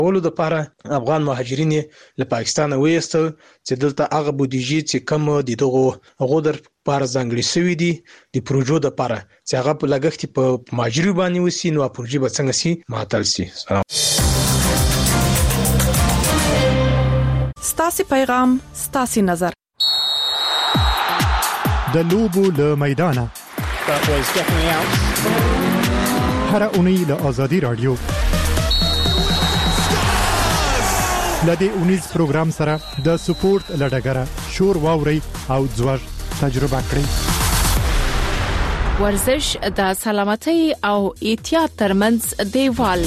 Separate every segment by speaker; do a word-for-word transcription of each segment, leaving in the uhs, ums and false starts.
Speaker 1: ولو د لپاره افغان مهاجرین له پاکستان وېستل چې دلته هغه بودیجه چې کم دي دغه غوډر پر ځانګړي سوي دي د پروژو د لپاره چې هغه په لګښت په مهاجرو باندې وسی نو پروژې به څنګه سي معطل سي.
Speaker 2: ستاسي پیغام ستاسي نظر
Speaker 3: د لوبو له میدانه هر اونۍ له آزادي رادیو لدې اونیز پروګرام سره د سپورت لډګره شور واوري او ځوږ تجربه کړئ.
Speaker 2: ورزش د سلامتۍ او احتیاط ترمنځ دیوال.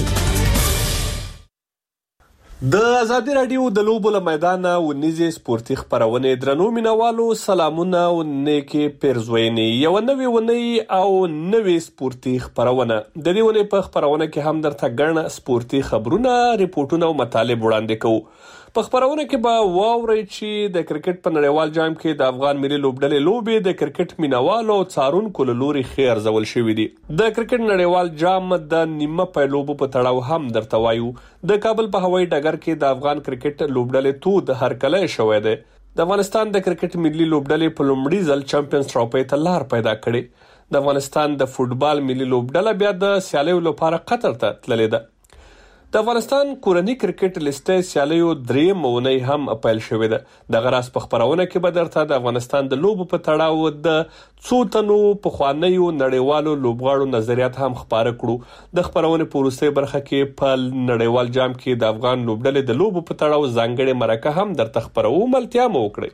Speaker 4: د آزادي رادیو د لوبو له میدانه ونیزې سپورتي خبرونه درنو مینوالو سلامونه او نیکی پیرزوینې یو نوې ونی او نوې سپورتي خبرونه د دې ونې په خبرونه کې هم درته ګڼ سپورتي خبرونه ریپورتونه او مطالب وړاندې کوو. په خبرونه کې به واورئ چې د کرکټ په نړیوال جام کې د افغان ملي لوبډلې لوبې د کرکټ مینوالو او څارونکو له لوري خیر زول شوې دي. د کرکټ نړیوال جام د نیمه پیلوبو په تړاو هم درته وایو. د کابل په هوایي ډګر کې د افغان کرکټ لوبډلې تود هرکلی شوی دی. د افغانستان د کرکټ ملي لوبډلې په لومړي ځل چمپیونز ټرافي ته لار پیدا کړې. د افغانستان د فوټبال ملي لوبډله بیا د سیالیو لپاره قطر ته تللې ده. د افغانستان کورنی کرکټ لیستې سیالیو درې مونې هم اپیل شوې ده. د غراس په خبرونه کې به درته د افغانستان د لوبو په تړاو د څو تنو په خوانیو نړیوالو لوبغاړو نظریات هم خبره کړو. د خبرونه په وروستۍ برخه کې په نړیوال جام کې د افغان لوبډلې د لوبو په تړاو ځانګړي مرکه هم درته خبرو ملتیا مو وکړي.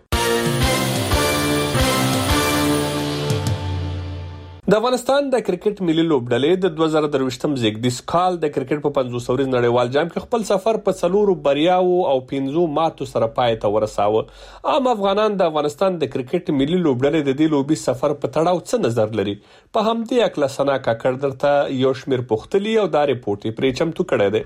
Speaker 4: د افغانستان د کرکټ ملي لوبډلې د دوه زره درویشتم زیږدیز کال د کرکټ په پنځوس اوريز نړیوال جام کې خپل سفر په څلورو بریاو او پنځو ماتو سره پای ته ورساوه. عام افغانان د افغانستان د کرکټ ملي لوبډلې د دې لوبي سفر په تړاو څه نظر لري؟ په همدې اکلا سنا کاکړ درته یو شمیر پوښتلي او دا ریپورت پرې چمتو کړی دی.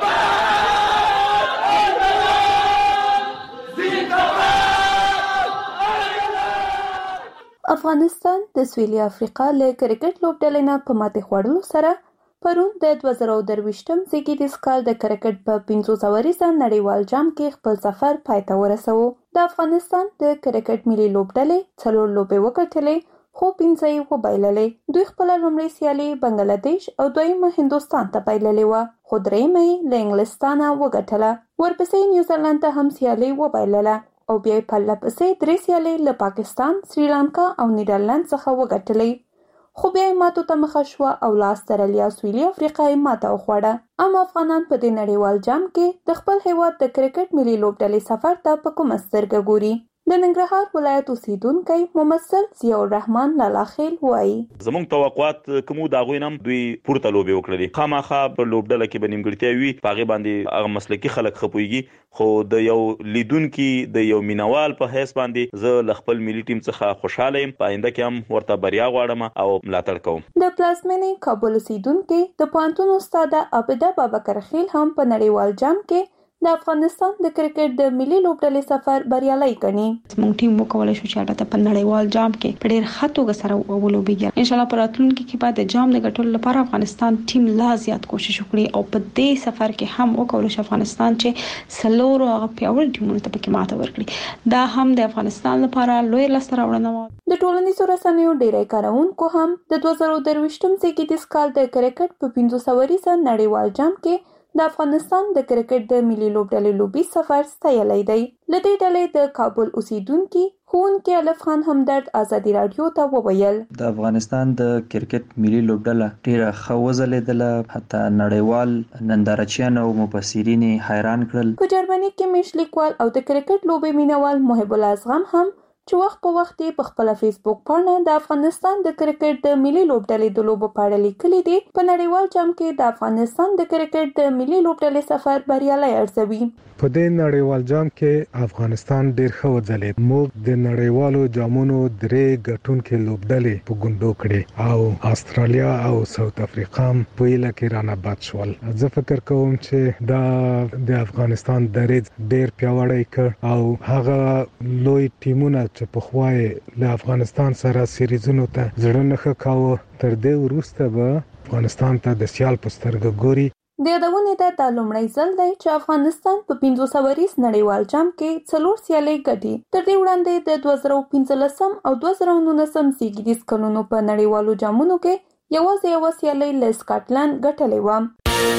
Speaker 5: افغانستان د سویلي افریقا له کرکټ لوبډلې نه په ماتې خوړلو سره پرون د دوه زره درویشتم زیږدیز کال د کرکټ په پنځوس اوریزه نړیوال جام کې خپل سفر پای ته ورساوه. د افغانستان د کرکټ ملي لوبډلې څلور لوبې وګټلې خو پنځه یې وبایللې. دوی خپل لومړی سیالي بنگلاديش او دویمه هندوستان ته بایللې و خو درېیمه یې له انګلستانه وګټله. ورپسې نیوزیلند ته هم سیالي وبایلله او بیا په لپسې درې سیالۍ له پاکستان، سریلانکا او نیدرلند څخه وګټلې. خو بیا ماتو ته مخه شوه او له استرالیا سویلي افریقا یې ماته وخوړه. عام افغانان په دې نړیوال جام کې د خپل هیواد د کرکټ ملي لوبډلې سفر ته په کومه سترګه ګوري؟ د ننګرهار ولایت اوسیدونکی ممثل ضیاء الرحمن لالاخیل وایي
Speaker 6: زموږ توقعات کومو دا غوینم دوی پورته لوبي وکړي. خامخا په لوبډله کې به نیمګړتیا وي، پاغه باندې هغه مسلکي خلک خپويږي، خو د یو لیدونکو د یو مینوال په حیث باندې زه ل خپل ملي ټیم څخه خوشاله یم. پاینده کې هم ورته بریا غواړم او ملاتړ کوم.
Speaker 5: د پلازمینې کابل اوسیدونکو د پوهنتون استاد عابده بابکر خیل هم په نړیوال جام کې د افغانستان د کرکټ د ملي لوبډلې سفر بریالي کړي.
Speaker 7: موږ ټیم وکولای شو چې هغه په نړیوال جام کې په ډېر ښه توګه سره ولوبېږي. ان شاء الله په راتلونکي کې به د جام د ګټلو لپاره افغانستان ټیم لا زیات کوشش وکړي او په دې سفر کې هم وکولای شي افغانستان چې سلور او پیاوړي ټیمونو ته پکې ماته ورکړي. دا هم د افغانستان لپاره لوی لاسته راوړنه و.
Speaker 5: د ټولنیزو رسنیو ډیری کارونکو هم د دوه زره درویشتم زیږدیز کال د کرکټ په پنځوس اوریزه نړیوال جام کې د افغانستان د کرکټ د ملي لوبډلې لوبي سفر ستایلی دی. له دې ډلې د کابل اوسیدونکي ښوونکي الف خان همدرد آزادي رادیو ته وویل
Speaker 8: د افغانستان د کرکټ ملي لوبډله ډیره ښه وځلېدله، حتی نړیوال نندارچیان او مبصرین حیران کړل.
Speaker 5: په جرمني کې مش لیکوال او د کرکټ لوبې مینوال محب الله ازغم هم چې وخت په وخت په خپل فیسبوک باندې د افغانستان د کرکټ د ملي لوبډلې د لوبو په اړه لیکلي دي. په نړیوال جام کې د افغانستان د کرکټ د ملي لوبډلې سفر بریالي ارزوي.
Speaker 9: په دې نړیوال جام کې افغانستان ډیر ښه وځلید. موږ د نړیوالو جامونو درې ګټونکو لوبډلې په ګوندو کړې او استرالیا او ساوث افریقا په یله کې رانه باد شول. زه فکر کوم چې دا د افغانستان دریځ ډیر پیاوړی کړ او هغه لوی ټیمونه چې په خوای له افغانستان سره سیریزونو ته ځړنه ښه کاوه. تر دې وروسته به افغانستان ته د سیال په سترګه ګوري.
Speaker 5: د یادونې ده د لومړی ځل دی چې افغانستان په پنځوس اوریز نړیوال جام کې څلور سیالۍ ګټي. تر دې وړاندې د دوه زره پنځلسم او دوه زره نولسم زیږدیز کلونو په نړیوالو جامونو کې یوازې یوه سیالۍ له سکاټلند ګټلې وه.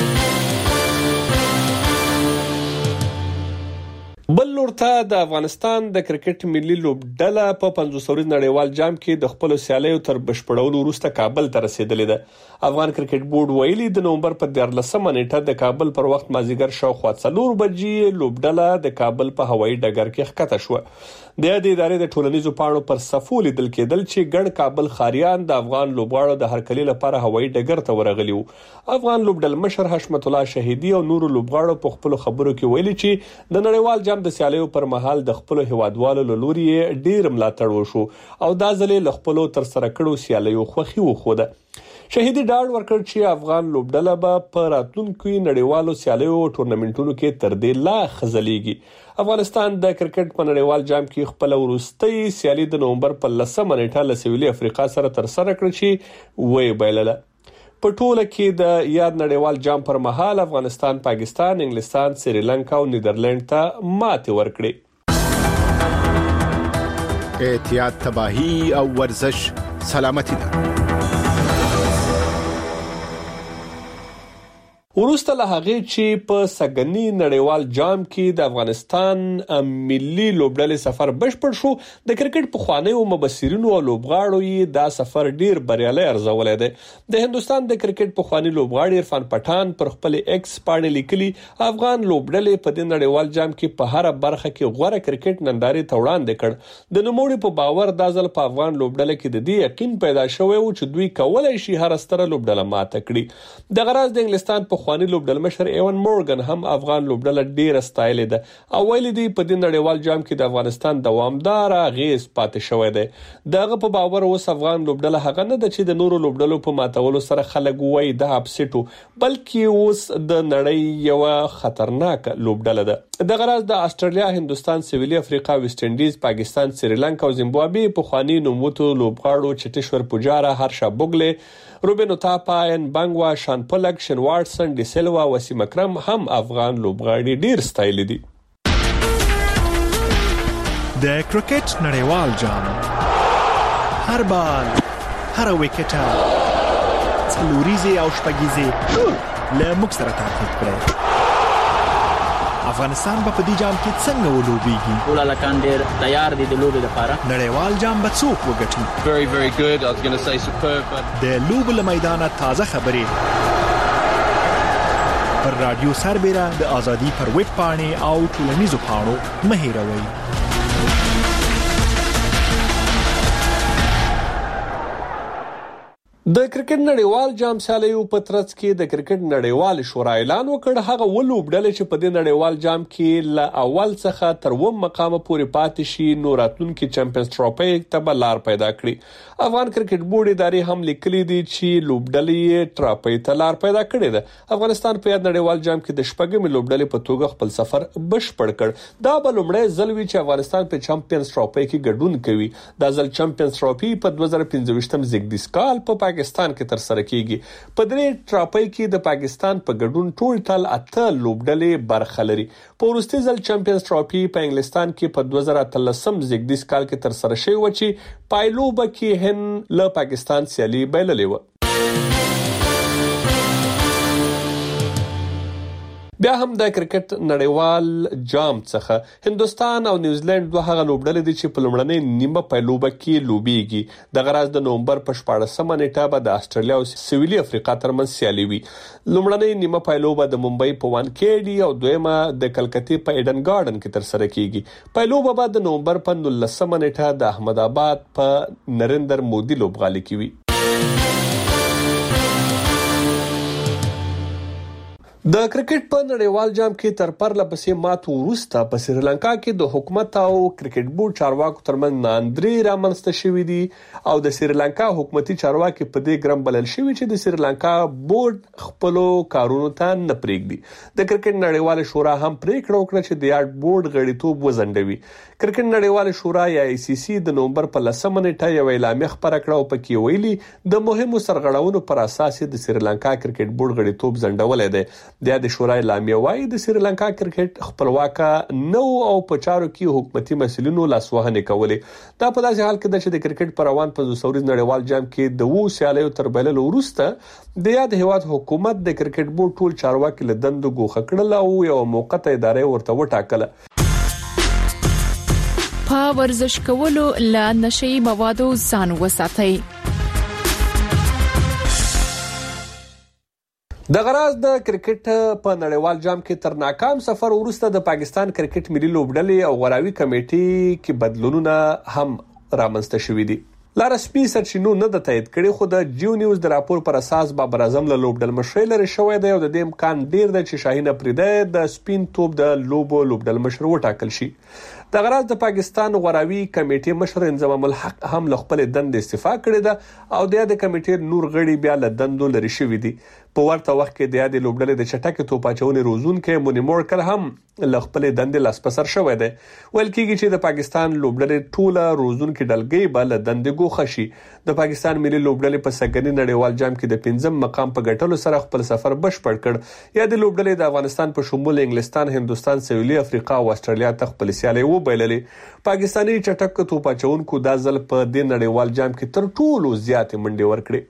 Speaker 4: بل لورته د افغانستان د کرکټ ملي لوبډله په پنځوس اوریز نړیوال جام کې د خپل سیالیو تر بشپړولو وروسته کابل ته رسیدلې ده. افغان کرکټ بورډ ویلي د نومبر په دیارلسمه نیټه د کابل پر وخت مازیګر شاوخوا څلور بجې لوبډله د کابل په هوایي ډګر کې ښکته شوه. د دې ادارې د ټولنیزو پاڼو پر صفو لیدل کېدل چې ګڼ کابل ښاریان د افغان لوبغاړو د هرکلي لپاره هوایي ډګر ته ورغلي وو. افغان لوبډل مشر حشمت الله شهیدي او نورو لوبغاړو په خپل خبرو کې ویلي چې د نړیوال جام د سیالیو پر مهال د خپل هیوادوالو له لوري ډیر ملاتړ وشو او دا ځلې له خپل تر سره کړو سیالیو خوخي وخوده. شهیدي ډاډ ورکړ چې افغان لوبډله به په راتلونکو نړیوالو سیالیو او ټورنمنټونو کې تر دې لا خزلېږي. افغانستان د کرکټ په نړیوال جام کې خپل وروستۍ سیالي د نومبر په لسمه نیټه له سویلي افریقا سره تر سره کړ چې وې بایلله. په ټوله کې د یاد نړیوال جام پر مهال افغانستان پاکستان انګلستان سریلانکا او نیدرلند ته ماتې ورکړې.
Speaker 10: احتیاط تباہی او ورزش سلامتی ده.
Speaker 4: وروسته له هغې چې په سږني نړیوال جام کې د افغانستان ملي لوبډلې سفر بشپړ شو، د کرکټ پخوانیو مبصرینو او لوبغاړو یې دا سفر ډیر بریالی ارزولی دی. د هندوستان د کرکټ پخوانی لوبغاړي عرفان پټان پر خپل ایکس پاڼې لیکلي افغان لوبډلې په دې نړیوال جام کې په هره برخه کې غوره کرکټ نندارې ته وړاندې کړ. د نوموړي په باور دا ځل په افغان لوبډله کې د دې یقین پیدا شوی و چې دوی کولای شي هر ستره لوبډله ماته کړي. د غراض د انګلستان په خواني لوبډل مشر ایون مورګن هم افغان لوبډله ډیره ستایلې ده او ویلي دی په دې نړیوال جام کې د افغانستان دوامدار اغیز پاتې شوی دی. دغه په باور اوس افغان لوبډله هغه نه ده چې د نورو لوبډلو په ماتولو سره خلک وایي د اپسیټو، بلکې اوس د نړۍ یو خطرناک لوبډله ده. د غراض د استرالیا، هندوستان، سویلي افریقا، ویسټ انډیز، پاکستان، سریلانکا او زیمبابوې په خواني نوموتو لوبغاړو چټیشور پوجارا، هرشا بوګلې، روبینو تاپا، ان بانګوا، شان پلک، شن واټسن، ډي سیلوا، وسیم اکرم هم افغان لوبغاړي ډیر ستایل دي.
Speaker 11: د کرکټ نړیوال جام هر بال، هر وکټه، څلوریزي او شپږیزي له موږ سره تعقیب کړئ. افغانستان په دې جام کې څنګه ولوبېږي؟
Speaker 12: ټول هلکان ډېر تیار دي د لوبې لپاره.
Speaker 11: نړیوال جام به څوک وګټي؟
Speaker 13: Very very good. I was going to say superb.
Speaker 11: د لوبو له میدانه تازه خبرې پر رادیو سربېره د ازادي پر ویب پاڼې او ټولنیزو پاڼو مه هېروئ.
Speaker 4: د کرکټ نړیوال جام سیالیو په ترڅ کې د کرکټ نړیوال شورا اعلان وکړ هغه ولوبډلې چې په دې نړیوال جام کې له اول څخه تر اووم مقامه پورې پاتې شي نو راتلونکي چمپیونز ټرافي ته به لار پیدا کړي. افغان کرکټ بورډ ادارې هم لیکلي دي چې لوبډلې ټرافي ته لار پیدا کړې ده. افغانستان په یاد نړیوال جام کې د شپږمې لوبډلې په توګه خپل سفر بشپړ کړ. دا به لومړی ځل وي چې افغانستان په چمپیونز ټرافي کې ګډون کوي. دا ځل چمپیونز ټرافي په دوه زره پنځه زیږدیز کال په پاکستان کې تر سره کیږي. په دې ټرافي کې د پاکستان په ګډون ټول اته لوبډلې برخه لري. په وروستي ځل چمپیونز ټرافي په انګلستان کې په دوه زره اتلسم زیږدیز کال کې تر سره شوی و چې پایلوبه کې هند له پاکستان سیالي بایللې و. بیا هم د کرکټ نړیوال جام څخه هندوستان او نیوزیلند دوه هغه لوبډلې دي چې په لومړنۍ نیمه پایلوبه کې لوبېږي. د غراض د نومبر په شپاړسمه نیټه به د استرالیا او سویلي افریقا ترمنځ سیالي وي. لومړنۍ نیمه پایلوبه د ممبئی په وانکېډي او دویمه د کلکتې په ایډن ګارډن کې تر سره کیږي. پایلوبه به د نومبر په نولسمه نیټه د احمد آباد په نریندر مودي لوبغالي کې وي. د کرکټ په نړیوال جام کې تر پرله پسې ماتو وروسته په سریلانکا کې د حکومت او کرکټ بورډ چارواکو ترمنځ ناندري رامنځته شوې دي او د سریلانکا حکومتي چارواکي په دې ګرم بلل شوی چې د سریلانکا بورډ خپل کارونو ته نه پرېږدي. د کرکټ نړیوال شورا هم پریکړه وکړه چې د یاد بورډ غړیتوب وزندوي. کرکټ نړیوال شورا یا ای سی سی د نومبر په لسمه نیټه یو اعلامیه خبره کړه او پکې ویلي د مهمو سرغړونو پر اساس د سریلانکا کرکټ بورډ غړیتوب ځنډولې ده. د د شورای اعلامیه وايي د سریلانکا کرکټ خپلواک نو او په چارو کې حکومتي مسؤلینو لاسوهنه کولې. دا په داسې حال کې د چې د کرکټ په روان پنځوس ورځ نړیوال جام کې د وو سیالیو تر بلل وروسته د یاد هیواد حکومت د کرکټ بورډ ټول چارواکي له دندو ګوښه کړل او یو موقته ادارې ورته وټاکله.
Speaker 2: په ورزش کولو له نشي موادو ځان وساتئ.
Speaker 4: د غراز د کرکټ په نړیوال جام کې تر ناکام سفر وروسته د پاکستان کرکټ ملي لوبډلې او غراوي کمیټې کې بدلونونه هم رامنځته شوي دي. لا رسمي سرچینو نه د تایید کړي خو د جیو نیوز د راپور پر اساس بابر اعظم له لوبډل مشر لري شوی دی او د دې امکان ډیر دی چې شاهین افریدی د سپین توپ د لوبو لوبډل مشر وټاکل شي. د غراز د پاکستان غراوي کمیټې مشر انضمام الحق هم له خپل دند استعفا کړې ده او د دې کمیټې نور غړي بیا له دندو لري شوی دي. په ورته وخت کې د دې لوبډلې د چټک توپاچونې روزونکو مونی مورکل هم له خپل دند لاسپسر شوی دی. ویل کېږي چې د پاکستان لوبډلې ټوله روزونکو ډلګۍ به له دند ګوښه شي. د پاکستان ملي لوبډلې په سګنی نړیوال جام کې د پنځم مقام په ګټلو سره خپل سفر بشپړ کړ. یا د لوبډلې د افغانستان په شمول انګلستان، هندستان، سویلي افریقا او استرالیا ته خپل سیالي وبایللې. پاکستاني چټک توپاچونکو د ځل په دې نړیوال جام کې تر ټولو زیات منډې ورکړې.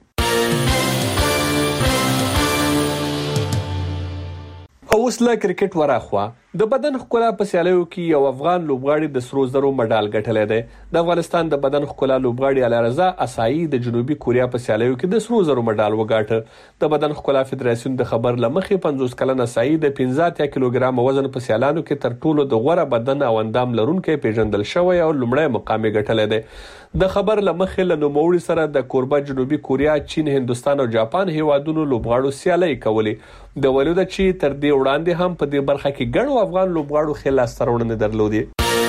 Speaker 4: او اوس له کرکټ وراخوا د بدن ښکلا په سیالیو کې یو افغان لوبغاړي د سرو زرو مډال ګټلی دی. د افغانستان د بدن ښکلا لوبغاړي علارضا اسایی د جنوبي کوریا په سیالیو کې د سرو زرو مډال وګاټه. د بدن ښکلا فدراسیون د خبر لمخې پنځوس کلن اسایی د پنځه اتیا کیلوګرام وزن په سیالانو کې تر ټولو د غوړه بدن او اندام لرونکي پیژندل شوی او لومړی مقام یې ګټلی دی. د خبر لمخې له نوموړي سره د کوربه جنوبي کوریا، چین، هندستان او جاپان هیوادونو لوبغاړو سیالي کولې. د ولیدو چې تر دې وړاندې هم په دې برخه کې ګڼو افغان لوبغاړو خلا سترونه درلودي.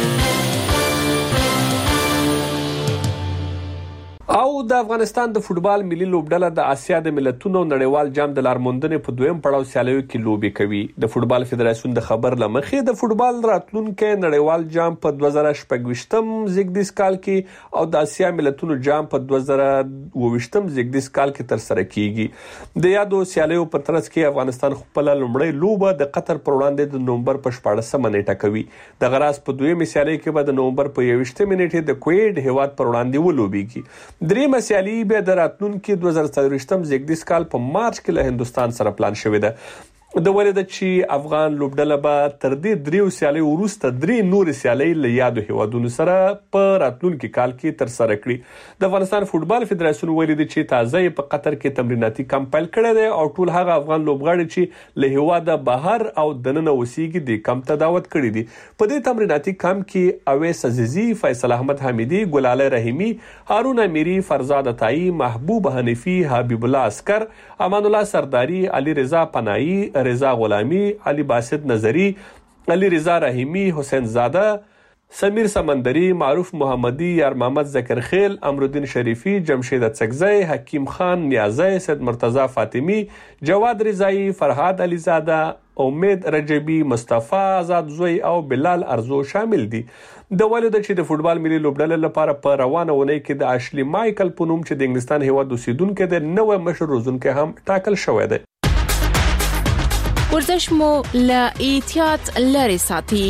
Speaker 4: او د افغانستان د فوتبال ملي لوبډله د اسیا د ملتونو نړیوال جام د لارموندنې په دویم پړاو سیالیو کې لوبي کوي. د فوتبال فدراسیون د خبر لمخې د فوتبال راتلونکي نړیوال جام په دوه زره شپږ زیږدیز کال کې او د اسیا ملتونو جام په دوه زره اووه زیږدیز کال کې تر سره کیږي. د یادو سیالیو په ترڅ کې افغانستان خپل لومړی لوبه د قطر پر وړاندې د نومبر په شپاړسمه نیټه کوي. د غراس په دویمه سیالي کې به د نومبر په یوویشتمه نیټه د کویت هیواد پر وړاندې ولوبيږي. دریمه سیالي به د راتلونکي دوه زره څلورویشتم زیږدیز کال په مارچ کې له هندستان سره پلان شوې ده. د ولیدو چې افغان لوبډله به تر دې دریو سیالي وروسته درې نور سیالي له یادو هیوادونو سره په راتلونکي کال کې تر سره کړي. د افغانستان فوتبال فدراسیون ویلي دی چې تازه په قطر کې تمریناتي کمپ پیل کړی دی او ټول هغه افغان لوبغاړي چې له هیواده بهر او دننه اوسېږي د کمپ ته دعوت کړي دي. په دې تمریناتي کمپ کې اویس عزیزی، فیصل احمد حمیدی، ګلالي رحیمی، هارون امیری، فرزاد عطایی، محبوب حنیفی، حبیب الله عسکر، امان الله سرداری، علی رضا پناهی، رضا غلامی، علی باسط نظری، علی رضا رحیمی، حسین زاده، سمیر سمندری، معروف محمدی، یار محمد ذکرخیل، امرالدین شریفی، جمشید اڅکزی، حکیم خان نیازی، سید مرتضی فاطمی، جواد رضایی، فرهاد علیزاده، امید رجبی، مصطفی آزاد زوی او بلال ارزو شامل دي. د ولیدو چې د فوتبال ملي لوبډلې لپاره په روانه ونې کې د اشلی مایکل په نوم چې د انګلستان هیواد اوسیدونکو د نوې مشر روزونکو هم ټاکل شوی دی.
Speaker 2: ورزش مو له احتیاط لري ساتي.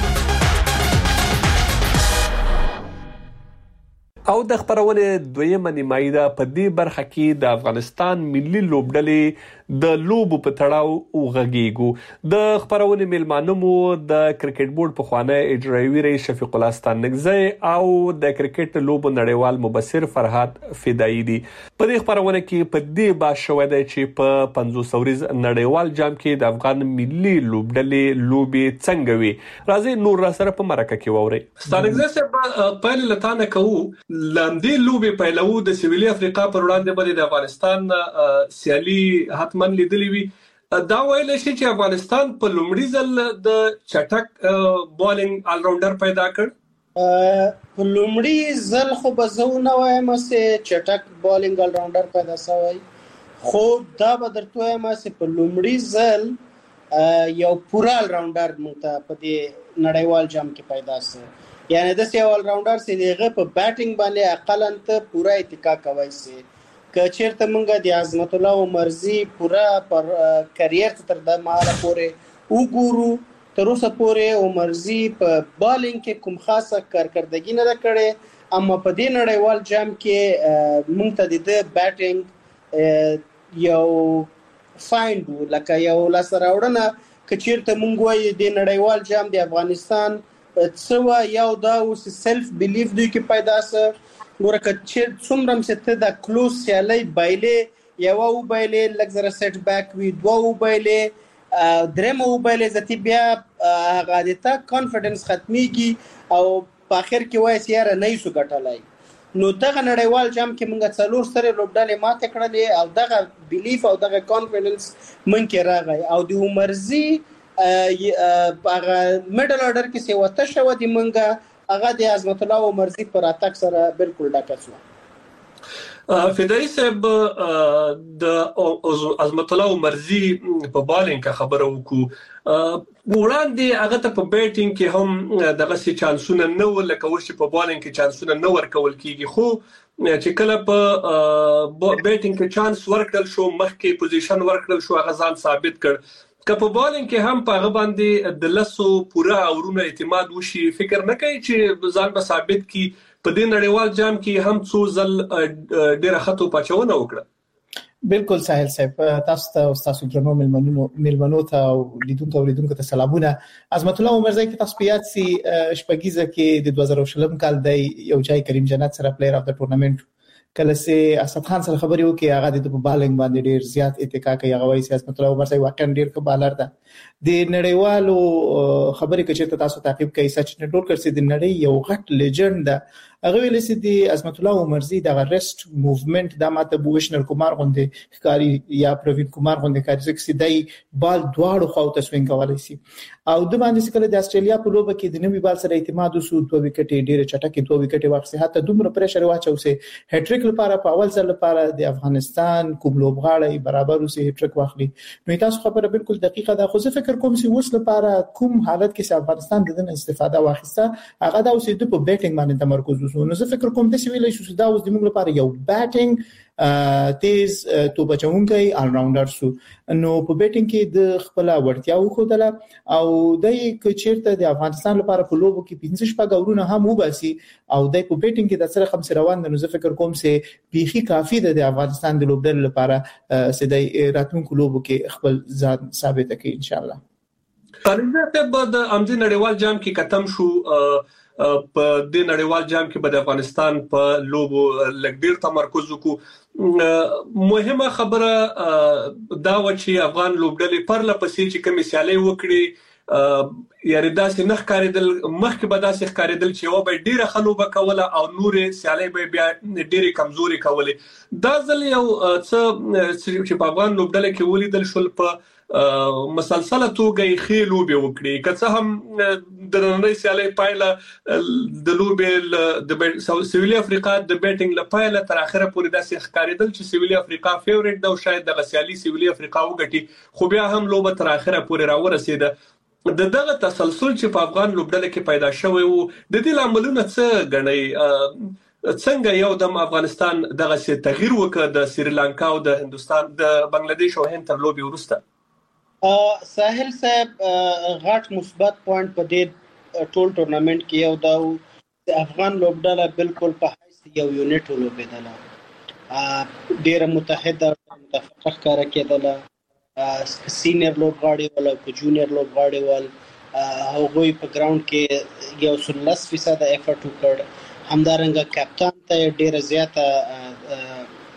Speaker 4: او د خبرونه دویمه نیمایي ده په دې برخه کې د افغانستان ملي لوبډلې د لوبو په تړاو وغږیږو. د خبرونه میلمانه مو د کرکټ بورډ په خوانه اجرایي رئیس شفیق الله ستانکزی او د کرکټ لوبو نړیوال مبصر فرهاد فدایی دي. په دې خبرونه کې په دې باندې شوې ده چې په پنځوس ورځ نړیوال جام کې د افغان ملي لوبډلې لوبي څنګه وي. راځي نور را سره په مرکه کې ووري. ستانکزی صاحب په لټانه کوو لاندې لوبي پیلو د سویلي افریقا پر وړاندې باندې د افغانستان سیالي حتمن لیدلې وي. دا ویل شي چې افغانستان په لومړي ځل د چټک بالینګ آل راونډر پیدا کړ.
Speaker 14: په لومړي ځل خو به زه نه وایم چې چټک بالینګ آل راونډر پیدا شوی، خو دا به درته وایم چې په لومړي ځل یو پوره آل راونډر موږ ته په دې نړیوال جام کې پیدا شو. یعنی داسې یو آل راونډر چې د هغه په بیټینګ باندې اقلا ته پوره اتکا کوی شي. که چېرته موږ د عظمت الله عمرزي پوره پر کریر تر د مهاله پورې وګورو، تر اوسه پورې عمرزي په بالینګ کې کوم خاصه کارکردګي نه ده کړې، اما په دې نړیوال جام کې موږ ته د ده بیټینګ یو فایند و، لکه یو لاسته راوړنه. که چېرته موږ وایو د نړیوال جام د افغانستان څه یو دا اوس سیلف بیلیف دوی کې پیدا سه. ګوره که چې څومره هم چې ته د کلوز سیالۍ بایلې، یوه وبایلې لږ زره سیټ بیک وي، دوه وبایلې، درېیمه وبایلې ځتې بیا هغه د تا کانفیډنس ختمیږي او په اخر کې وایي چې یاره نه یې شو ګټلی. نو دغه نړیوال جام کې موږ څلور سترې لوبډلې ماتې کړلې او دغه بیلیف او دغه کانفیډنس موږ کې راغی. او د عمرزي هغه میډل آرډر کې چې وته شوه د موږ هغه د عظمت الله عمرزي پر اتاک سره بالکل ډکه شوه.
Speaker 4: فدایي صاحب د عظمت الله عمرزي په بالینګ خبره وکړو، وړاندې هغه ته په بیټینګ کې هم دغه سي چانسونه نه ول، لکه اوس چې په بالینګ کې چانسونه نه ورکول کیږي، خو چې کله په بیټینګ کې چانس ورکړل شو، مخکې پوزیشن ورکړل شو، هغه ځان ثابت کړ. که په بالینګ کې هم په هغه باندې د لسو پوره اورونه اعتماد وشي، فکر نه کوي چې ځان به ثابت کی په دې نړیوال جام کې هم څو ځل ډېره خطو پاچونه وکړه؟
Speaker 15: بالکل ساحل صاحب، تاسو ته او تاسو درنو ملمنو ملمنو ته او لیدونکو او لیدونکو ته سلامونه. عظمت الله عمرزي کې تاسو په یاد سي شپږیزه کې د دوه زره شلم کال د یو ځای کریم جنت سره پلیئر اف د ټورنمنت کله سه اسد خان سره خبرې وکي، هغه د بالینګ باندې ډیر زیات اتکا کوي. هغه وایي سیاست مطلب ورسې واقعا ډیر ښه بالر ده. د نړیوالو خبرې کې چې تاسو تعقیب کوي، سچ نه ډول کړئ د نړۍ یو غټ لیجند ده. هغه ویل چې د عظمت الله عمرزي د ریسټ موومنت د ماته بوشنر کومار غوندې ښکاری یا پروین کومار غوندې کاری چې دای بال دواړو خو ته سوینګ کولای شي. او د باندې کله د استرالیا په لوبه کې د نوې بال سره اعتماد وسو، دوه وکټې ډیره چټکې دوه وکټې واخیسته، حتی دومره پریشر واچو چې هټریک لپاره په اول ځل لپاره د افغانستان کوم لوبغاړی برابر وسه هټریک واخلي. نو تاسو خبره بالکل دقیقه ده، خو زه فکر کوم چې اوس لپاره کوم حالت کې افغانستان د دې استفاده واخیسته، هغه دا اوس د په بیټینګ باندې تمرکز وسو. نو زه فکر کوم د سویلې شو دا اوس د موږ لپاره یو بیټینګ تیز تو بچونکي آل راونډر سو. نو په بیټینګ کې د خپل وړتیا وښودله او دای ک چیرته د افغانستان لپاره په لوبو کې پنځه شپږ اورونه هم وباسي او دای په بیټینګ کې د سره خمس روان د نو زه فکر کوم چې بيخي کافي ده د افغانستان د لوبډل لپاره چې د راتلونکو لوبو کې خپل ځان ثابت کړي ان شاء الله.
Speaker 4: پرنده به د امځي نړیوال جام کې ختم شو، په دې نړیوال جام کې به د افغانستان په لوبو لګډیر تمرکز وکړو. مهمه خبره دا و چې افغان لوبډلې پرله پسې چې کوم سیالي وکړي، یعنی داسې نه ښکارېدل، مخکې به داسې ښکارېدل چې یو به ډیره خلوبه کوله او نورې سیالي به بیا ډیره کمزوري کولې. دا ځل یو څه چې په افغان لوبډلې کې ولیدل شول، په مسلسله توګه یې ښې لوبې وکړي. که څه هم د نننۍ سیالۍ پایله د لوبې د سویلي افریقا د بیټینګ له پایله تر اخره پورې داسې ښکارېدل چې سویلي افریقا فیورټ ده او شاید دغه سیالي سویلي افریقا وګټي، خو بیا هم لوبه تر اخره پورې راورسېده. د دغه تسلسل چې په افغان لوبډله کې پیدا شوی وو، د دې لاملونه څه ګڼئ؟ څنګه یو دم افغانستان دغه سي تغییر وکړ د سریلانکا او د هندستان د بنگلاديش او هند تر لوبې وروسته؟
Speaker 14: ساحل صاحب غټ مثبت پوینټ په دې ټول ټورنمنت کې یو دا د افغان لوبډله بالکل په حیث یو یونټ ولوبېدله، ډېره متحده متفقه ښکاره کېدله. سینیر لوبغاړي ول او په جونیئر لوبغاړي ول هغوی په ګراوند کې یو سل لس فیصده افرټ وکړ. همدارنګه کپتان ته ډېره زیاته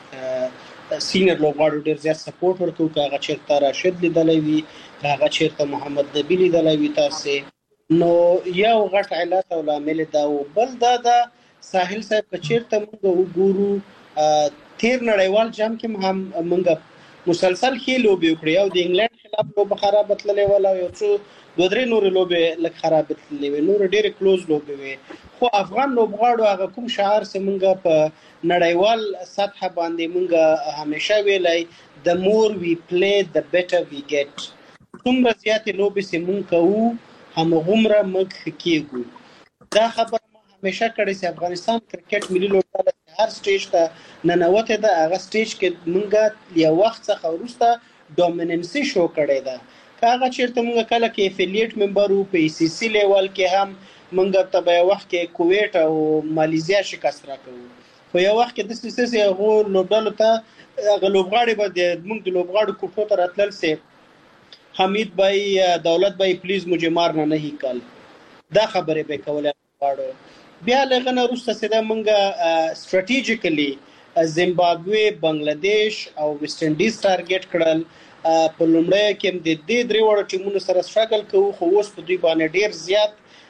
Speaker 14: سینیر لوبغاړو ډېر زیات سپورټ ورکوي، که هغه چېرته راشد لیدلی وي، که هغه چېرته محمد نبي لیدلی وي تاسې. نو یو غټ علت او لامل دا و. بل دا د ساحل صاحب که چېرته موږ وګورو تیر نړیوال جام کې هم موږ مسلسل ښه لوبې وکړې او د انګلند خلاف لوبه خراب تللې ولا یو څو دوه درې نور لوبې لږ خراب تللې وې نور ډېر کلوز لوبې وې خو افغان لوبغاړو هغه کوم شعار سمنګ په نړیوال سطح باندې مونږ همیشه ویلای the more we play the better we get څومره زیاتې لوبې سمون کوو همغومره موږ کېږو دا خبره همیشه کړې چې افغانستان کرکټ ملي لوبډله هر سټیج ته ننوتې ده هغه سټیج کې مونږ یو وخت څخه وروسته ډومیننسي شو کړې ده هغه چیرته مونږ کله کې افیلیټ ممبر وو په ای سی سی لیول کې هم مونږ ته به وخت کې کویت او مالیزیا شکست راکوو خو یو وخت کې د سیسي هغه لوبډلو ته هغه لوبغاړي به د موږ د لوبغاړو کوټو ته راتلل سي حمید بھائی دولت بھائی پلیز مجھے مارنا نہیں کل دا خبره به کوله غواړو بیا لغنه روسته سده مونږه استراتیجیکلی زیمبابوے بنگلاديش او ویسټ انډیز ټارګټ کړل په لومړی کې د دې درې وړو ټیمونو سره سټراګل کوو خو اوس په دوی باندې ډیر زیات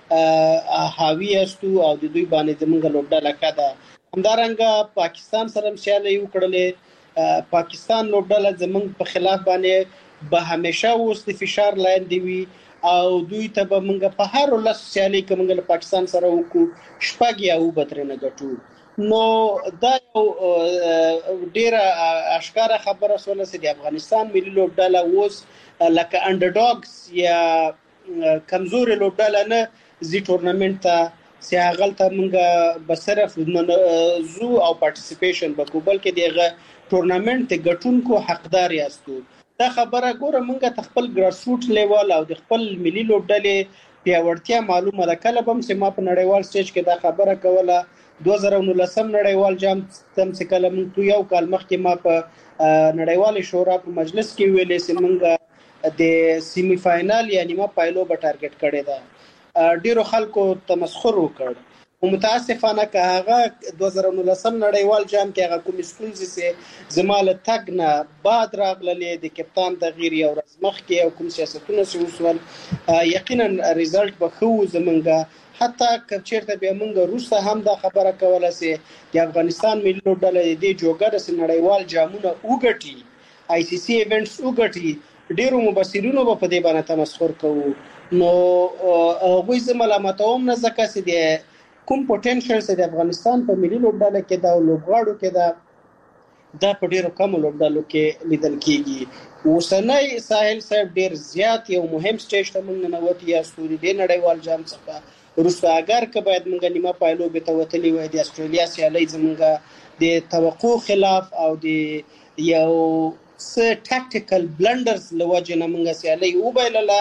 Speaker 14: حاوی استو او د دوی باندې زمونږ لوبډله کده همدارنګه پاکستان سره مشاله یو کړلې پاکستان لوبډله زمونږ په خلاف باندې به همیشه اوس د فشار لاندې وي او دوی ته به موږ په هر ولس سیالي کوم د پاکستان سره وکړو شپږ یا او بترنه ګټو نو دا یو ډیره اشکاره خبره سول چې د افغانستان ملي لوبډله اوس لکه انډرډاګز یا کمزوري لوبډله نه زی ټورنمنت ته سیاغلته موږ به صرف زو او پارټیسیپیشن وکړو بلکې دغه ټورنمنت ګټونکو حقدار یاستو دا خبره ګوره مونږه خپل ګراس روټ لیول او د خپل ملي لوبډلې پیاوړتیا معلومه ده کله بم چې ما په نړیوال سټیج کې دا خبره کوله دوه زره نولس نړیوال جام تم چې کله مونږ یو کال مخکې ما په نړیوال شورا په مجلس کې ویلې چې مونږ د سیمی فائنل یعنی ما پایلو به ټارګټ کړی دا ډیرو خلکو تمسخر وکړ متاسفانه که هغه دوه زره نولس نړیوال جام کې هغه کوم ستونزې سي زماله تګنه بعد راغللې د کپتان تغییر یو ورځ مخکې او کوم سیاستونه سي وسول یقینا ریزلټ به خو زمونږه حتی کچیرته به مونږ روسه هم دا خبره کوله سي د افغانستان ملي لوبډله د جوګر سره نړیوال جامونه وګټي آی سی سی ایونټس وګټي ډیرو مبصرینو په دې باندې تمسخر کوي نو هغه زماله ماتوم نه ځکه سي د کوم پوتنشل چې د افغانستان په ملي لوبډله کې دا لوبغاړو کې دا د پډیرو کم لوبډلو کې لیدل کیږي اوسنۍ ساحل صاحب ډیر زیات یو مهم سټیج ته موږ نه وتی یا ستوري د نړیوال جام څخه روسه اگر که باید موږ نیمه پایلو به توتلی وای د استرالیا سیالي زموږ د توقع خلاف او د یو س ټاکټیکل بلندرز لوجه نه موږ سیالي وبایلله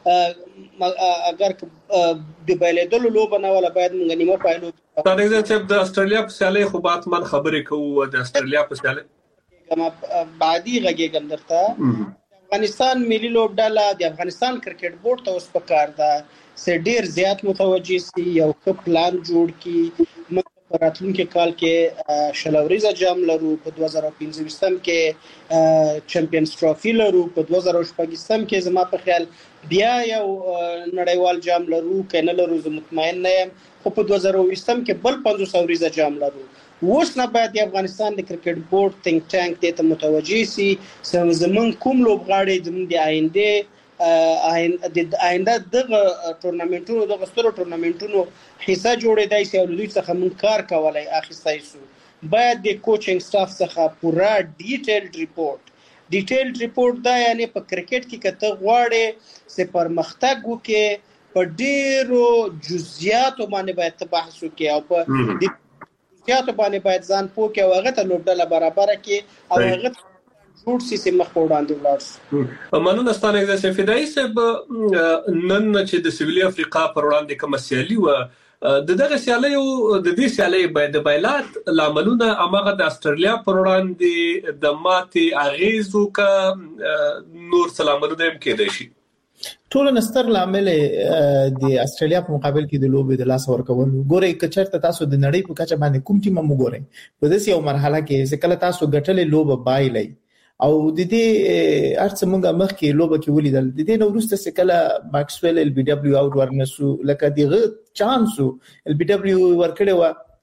Speaker 14: اگر د بایلېدلو لوبه نه ولا باید موږ نیمه پایلو
Speaker 4: دا دغه د استرالیا په سیالي خو باتمن خبرې کوو د استرالیا په سیالي
Speaker 14: کما بعدي غږیږم درته افغانستان ملي لوبډله د افغانستان کرکټ بورډ ته اوس پکار ده چې ډیر زیات متوجي سي یو ښه پلان جوړ کی په راتلونکي کال کې شلوریزه جام لرو په دوه زره پنځه ویشتم کې چمپیونز ټرافي لرو په دوه زره شپږ ویشتم کې زما په خیال بیا یو نړیوال جام لرو کنه لرو زه مطمئن نه یم خو په دوه زره ویشتم کې بل پنځوس اوریزه جام لرو اوس نه باید د افغانستان د کرکټ بورډ تھنک ټانک ته متوجي سي زمون کوم لوبغاړي زمون د آینده د آینده دغه ټورنمنټونو دغه سترو ټورنمنټونو حصہ جوړېدای سي او دوی څخه مون کار کولای اخیستای سو باید د کوچینګ سټاف څخه پورا ډیټیلډ ریپورت ډیټیلډ ریپورت دا یعنی په کرکټ کې کته غواړي چې پرمختګ وکړي په ډیرو جزئیاتو باندې باید بحث وکړي او په جزئیاتو باندې باید ځان پوکي او هغه ته لوبډله برابر کړي او هغه جوړ سي چې مخ وړاندې ولاړ
Speaker 4: مننه ستانه د فدایي صاحب نن چې د سویلي افریقا پر وړاندې کوم سیالي و د دغه سیالي او د دې سیالي باید د بایلات لاملونه امغه د استرالیا پر وړاندې د ماتي اغیزو کا نور سلامونه هم کېدای شي
Speaker 15: ټول نستر لامل د استرالیا په مقابل کې د لوبې د لاس ورکول ګورې کچرته تاسو د نړۍ په کچه باندې کوم ټیم مو ګورئ په دې یو مرحله کې چې کله تاسو ګټلې لوبه بایلای او د دې ارڅ موږ مخکې لوبه کې ولیدل د دې نو وروسته چې کله ماکسویل ال بي دبليو اوټ ورنسو لکه دغه چانسو ال بي دبليو ورکړې و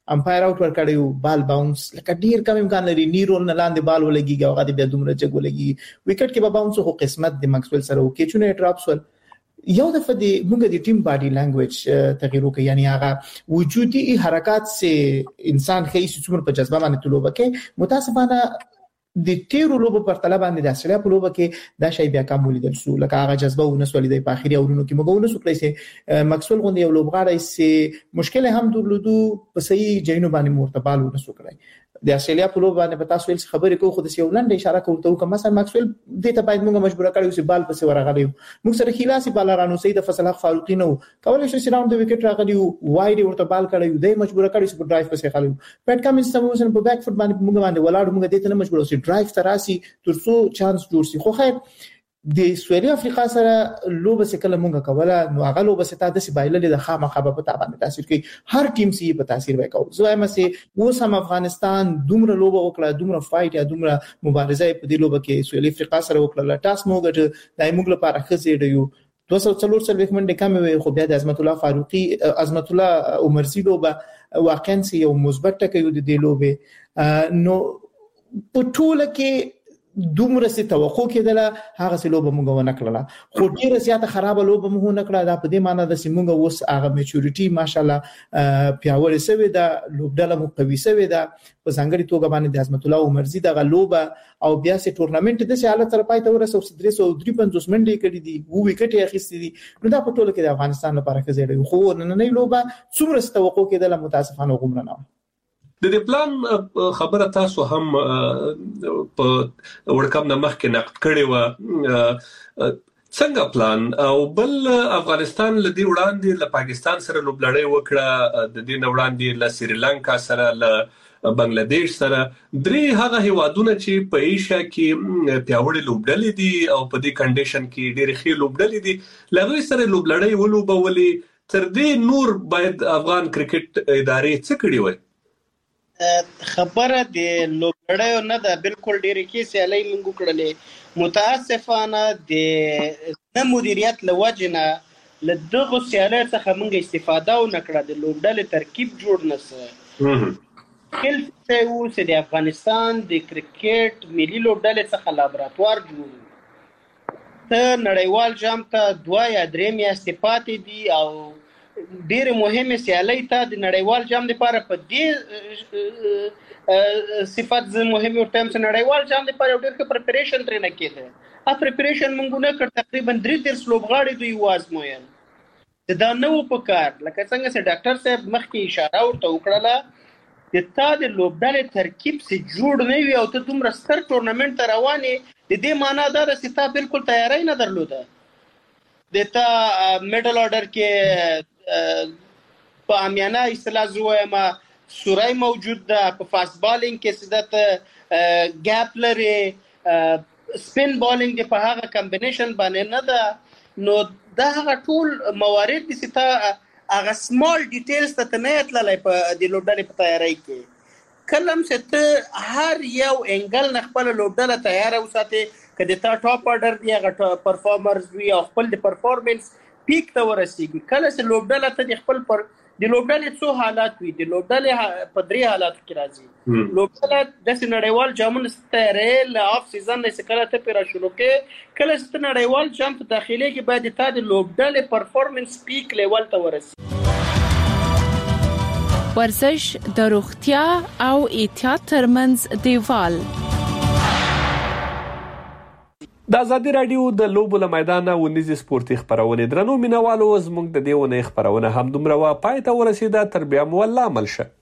Speaker 15: امپایر اوټ ور کړیو بال باونس لکه ډیر کم امکان لري نیرول نه لاندې بال ولګي هغه د بیا دومره جګ ولګي وکټ کې به باونس خو قسمت د ماکسویل سره وکي چې ټراپس ول یو دفعه د موږ د ټیم باډي لانګویج تغیر وکړي یعنی هغه وجودي حرکات سے انسان خې څومره په جذبه باندې تلوبه کې متاسفانه د تیرو لوبو پر طلب باندې د استرالیا په لوبه کې دا شی بیا کم ولیدل شو لکه هغه جذبه ونسولې د په اخیری اورونو کې موږ ونسو کړی سي ماکسویل غوندي یو لوبغاړی سي مشکل هم درلودو په صحیح جینو باندې مرتبال ونسو کړی د استرالیا په لوبه باندې په تاسو ول خبرې کوو خو د سیولند اشاره کوو ته کوم مثلا ماکسویل دې ته باید موږ مجبور کړو چې بال پسې ورغلی موږ سره خلاصي بال رانو سید فصل حق فاروقی نو کولای شي راوند د وکټ راغلی وایډ ورته بال کړی دی مجبور کړی چې په ډرایو پسې خالو پټ کمنس سموسن په بیک فوټ باندې موږ باندې ولاړ موږ دې ته نه مجبور اوسې ډرایو تراسي ترڅو چانس جوړ شي خو خیر د سویلي افریقا سره لوبه سکله مونږه کوله نو هغه لوبه ستا د سبایللې د خامخا په پتا باندې تاثیر کوي هر ټیم سي په تاثیر وکاو زه وایم چې اوس هم افغانستان دومره لوبه وکړه دومره فایټ یا دومره مبارزه په دې لوبه کې سویلي افریقا سره وکړه ټاس موږ د موږ لپاره خزې دیو دوه سوه څلور څلوېښت منډې کمې وې خو بیا د عظمت الله فاروقي عظمت الله عمرزي لوبه واقعا سي یو مثبت ټکی د دې لوبه نو په ټوله کې دومره سي توقع کېدله هغه سي لوبه مونږ ونه کړله خو ډیره زیاته خراب لوبه مونږ نه کړه دا په دې معنی د سیمونګ اوس هغه میچورټي ماشالله پیاوړې سوي دا لوبډاله مو قوي سوي دا په ځانګړي توګه باندې د عظمت الله عمرزي دغه لوبه او بیا سي ټورنمنت د سي حالت تر پای ته ورسو درې سوه درې پنځوس منډې کړې دي وو وکټ یې اخیستې دي نو دا په ټوله کې د افغانستان لپاره ښه ځای خو نن نه لوبه څومره توقع کېدله متاسفانه غومره نه
Speaker 4: د دې پلان خبره تاسو هم په ورکم نه مخکې نقد کړې و څنګه پلان او بل افغانستان لدی وړاندې له پاکستان سره لوبلړۍ وکړه د دې وړاندې له سریلانکا سره له بنگلاديش سره درې هغه هیوادونه چې په ایشیا کې پیاوړي لوبډلې دي او په دې کنډیشن کې ډېر ښه لوبډلې دي لغوي سره لوبلړۍ ولوبولې تر دې نور باید افغان کرکټ ادارې څه کړي وي
Speaker 14: خبره د لوبړیو نه ده بالکل ډېری کې سیالي موږ کړلې متاسفانه د نه مدیریت لوجه نه له دغه سیالي څخه موږ استفاده و نه کړه د لوبډلې ترکیب جوړ نسه کله چې اوس د افغانستان د کرکټ ملي لوبډلې څخه لابراتوار جوړ ته نړیوال جام ته دوه یا درې میاشتې پاتې دي او ډېر مهمه سیالي ته د نړیوال جام لپاره په دې صفات زه مهمه ټایم چې نړیوال جام لپاره ډېر ښه پریپریشن ترې نه کېده ا پریپریشن مونږ نه کړ تقریبا درې درس لوبغاړي دوی وازموین دا نو په کار لکه څنګه چې ډاکټر صاحب مخکې اشاره ورته وکړه د تا د لوبډلې ترکیب سي جوړ نه وي او ته دومره ستر ټورنمنت ته روانې د دې معنی دا ده چې تا بالکل تیاری نه درلوده د تا میډل اورډر کې په امیانه اصطلاح زویما سورای موجود ده په فاست بالینګ کې سدت ګاپ لري سپین بالینګ په هغه کمبینیشن باندې نه ده نو دا هغه ټول موارد دي چې تا هغه سمال ډیټیلز ته نه اتللای په د لوبډلې په تیاری کې کلم چې ته هر یو انګل نه خپل لوبډله تیار اوساتې کله تا ټاپ اورډر دی هغه پرفارمرز وی او خپل د پرفارمنس پیک ته ورسیږي کله چې لوبډله ته د خپل پر د لوبډلې څو حالات وي د لوبډلې په درې حالات کې راځي لوبډله د نړیوال جامونو ستاره له اف سیزن نه کله ته پیرا شروع کې کله چې نړیوال جام ته داخلي کې باید ته د لوبډلې پرفارمنس پیک لیول ته ورسیږي
Speaker 2: ورزش د روغتیا او احتیاط ترمنځ دیوال
Speaker 4: د ازادي رادیو د لوبو له میدانه ونیزي سپورتي خبرونه درنو مینوالو زموږ د دیونه خبرونه هم دومره وا پای ته ورسیده تر بیا مو الله عمل شه